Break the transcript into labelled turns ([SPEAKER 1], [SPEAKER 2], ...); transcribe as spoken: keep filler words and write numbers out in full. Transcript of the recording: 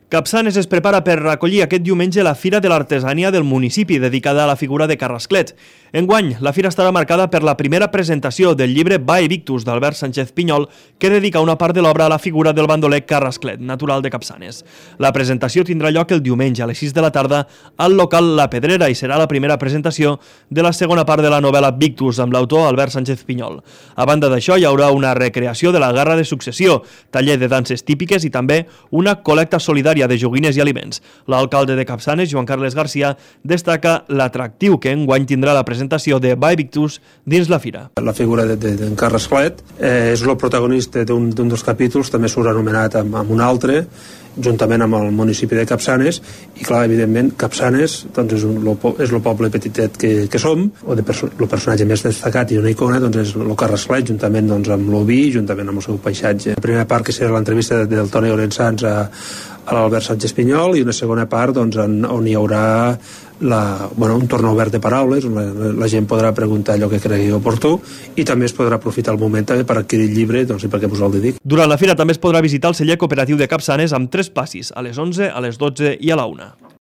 [SPEAKER 1] Capçanes es prepara per recollir aquest diumenge la Fira de l'Artesania del municipi, dedicada a la figura de Carrasclet. Enguany, la fira estarà marcada per la primera presentació del llibre Vae Victus d'Albert Sánchez Pinyol, que dedica una part de l'obra a la figura del bandoler Carrasclet, natural de Capçanes. La presentació tindrà lloc el diumenge a les sis de la tarda al local La Pedrera i serà la primera presentació de la segona part de la novel·la Victus amb l'autor Albert Sánchez Pinyol. A banda d'això, hi haurà una recreació de la Guerra de Successió, taller de danses típiques i també una col·lecta solidària de joguines i aliments. L'alcalde de Capçanes, Joan Carles Garcia, destaca l'atractiu que enguany tindrà la presentació de Vae Victus dins la fira.
[SPEAKER 2] La figura d'en de, de, Carrasclet eh, és el protagonista d'un dels capítols, també surt anomenat amb, amb un altre, juntament amb el municipi de Capçanes, i clar, evidentment, Capçanes doncs és, un, lo, és el poble petitet que, que som, o de perso el personatge més destacat i una icona doncs és el Carrasclet, juntament doncs, amb l'oví, juntament amb el seu paisatge. La primera part que serà l'entrevista del Toni Orensans a, a l'Albert Sánchez Pinyol, i una segona part doncs, on, on hi haurà la, bueno, un torn obert de paraules, on la, la gent podrà preguntar allò que cregui oportú, i també es podrà aprofitar el moment també per adquirir el llibre, doncs, i perquè us el dedic.
[SPEAKER 1] Durant la fira també es podrà visitar el celler cooperatiu de Capçanes amb tres passis, a les onze, a les dotze i a la una.